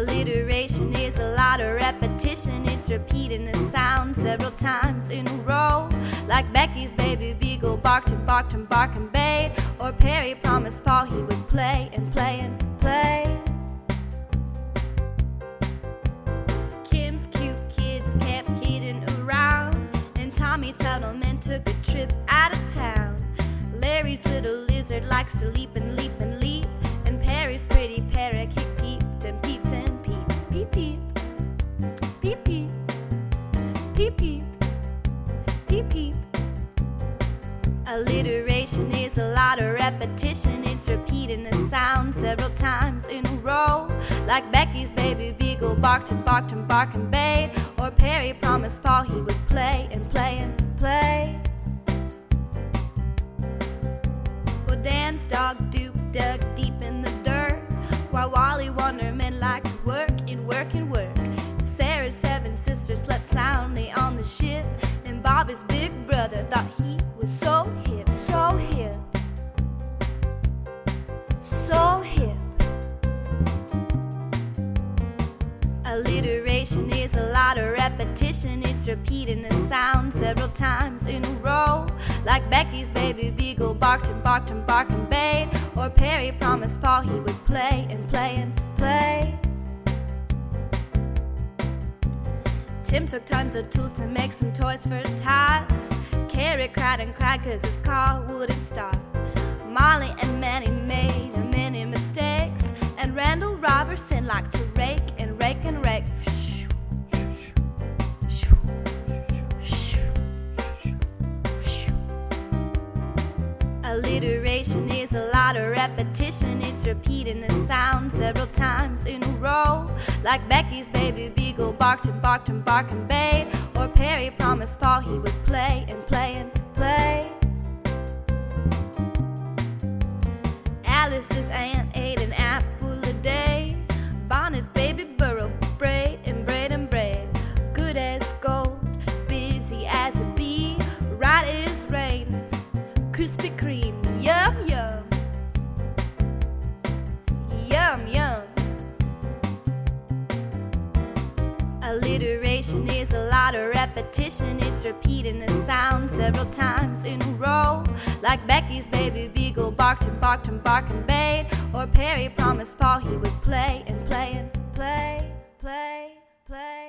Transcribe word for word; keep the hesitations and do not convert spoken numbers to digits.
Alliteration is a lot of repetition. It's repeating the sound several times in a row. Like Becky's baby beagle barked and barked and barked and bayed. Or Perry promised Paul he would play and play and play. Kim's cute kids kept kidding around, and Tommy Tuttleman took a trip out of town. Larry's little lizard likes to leap and leap and leap, and Perry's pretty parakeet peeped and peeped and peeped. Peep peep, peep peep, peep peep, peep peep. Alliteration is a lot of repetition. It's repeating the sound several times in a row. Like Becky's baby beagle barked and barked and barked and bayed. Or Perry promised Paul he would play and play and play. Well, Dan's dog Duke dug deep in the dirt, while Wally Wonderman liked to work and work and work. Sarah's seven sisters slept soundly on the ship, and Bobby's big brother thought he was so hip, so hip, so hip. Alliteration is a lot of repetition. It's repeating the sound several times in a row. Like Becky's baby beagle barked and barked and barked and bayed. Or Perry promised Paul he would play and play and play. Tim took tons of tools to make some toys for tots. Carrie cried and cried cause his car wouldn't start. Molly and Manny made many mistakes, and Randall Robertson liked to rake and rake and rake. Alliteration is a lot of repetition. It's repeating the sound several times in a row. Like Becky's baby beagle barked and barked and barked and bayed. Or Perry promised Paul he would play and play and play. Alice's aunt ate an apple a day. Bonnie's baby burrowed braid and braid and braid. Good as gold, busy as a bee, right as rain, Krispy Kreme, yum yum, yum yum. Alliteration is a lot of repetition. It's repeating the sound several times in a row. Like Becky's baby beagle barked and barked and barked and bayed. Or Perry promised Paul he would play and play and play, play, play.